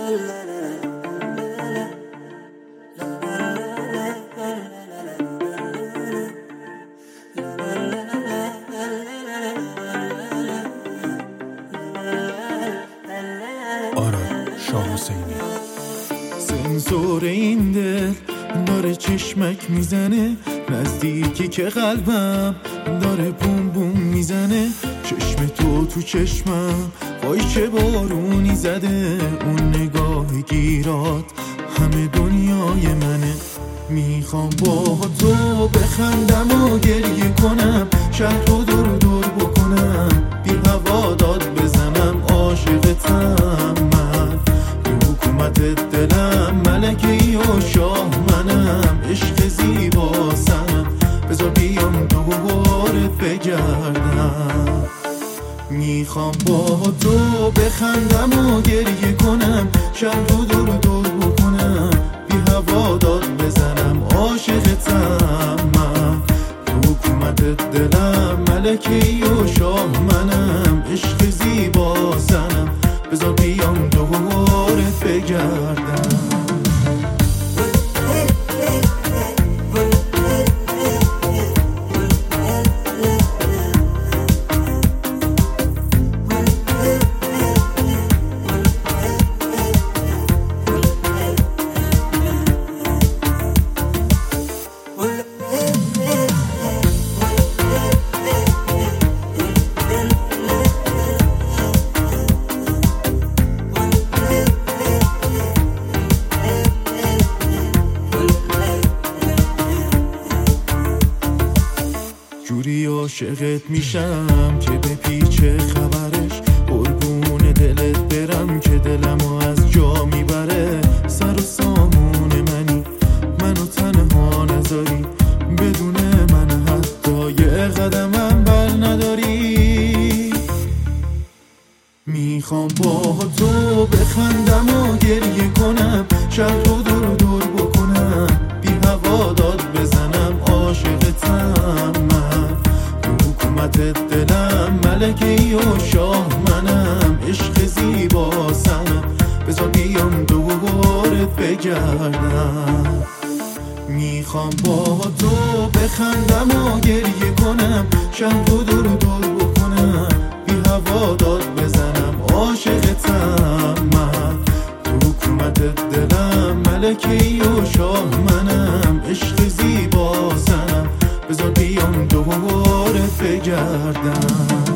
آراد شاه حسینی. سنسور این دل داره چشمک میزنه، نزدیکی که قلبم داره بوم بوم میزنه. چشم تو چشمم وای چه بارونی زده، اون نگاه گیرات همه دنیای منه. میخوام با تو بخندم و گریه کنم، شهر رو دور دور بکنم، بی هوا داد بزنم. عاشقتم من، تو حکومت دلم، ملکی و شاه منم، عشق زیباسم، بذار بیام دوباره بگردم. میخوام با تو بخندم و گریه کنم، شهر رو دور دور بکنم، بی هوا داد بزنم. عاشقتم من، تو حکومت دلم، ملکی و شاه منم، عشق زیباسم، بذار بیام دوباره بگردم. جوری عاشقت میشم که به پیچ خبرش، قربون دلت برم که دلمو از جا میبره. سر و سامون منی، منو تنها نذاری، بدون من حتی یه قدمم بر نداری. میخوام با تو بخندم و گریه کنم، شهر رو دور دور بکنم، بی هوا داد بزنم. عاشقتم من، تو حکومت دلم، ملکی و شاه منم، عشق زیباسم، بذار بیام دوباره بگردم. میخوام با تو بخندم و گریه کنم، شهر رو دور دور بکنم، بی هوا داد بزنم. عاشقتم من، تو حکومت دلم، ملکی و شاه منم، عشق زیباسم، بذار بیام دوباره بگردم.